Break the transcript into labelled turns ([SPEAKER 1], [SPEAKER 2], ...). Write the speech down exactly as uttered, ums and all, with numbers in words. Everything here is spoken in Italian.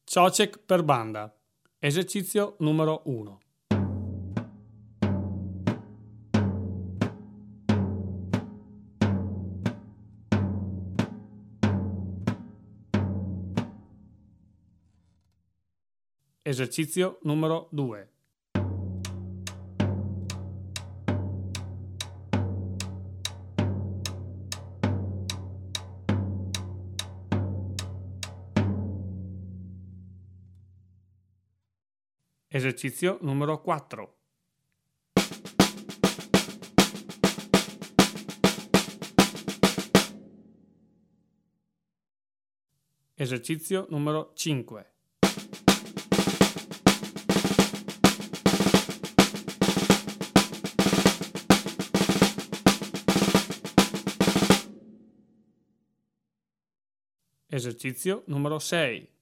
[SPEAKER 1] Cocek per banda. Esercizio numero uno. Esercizio numero due. Esercizio numero quattro. Esercizio numero cinque. Esercizio numero sei.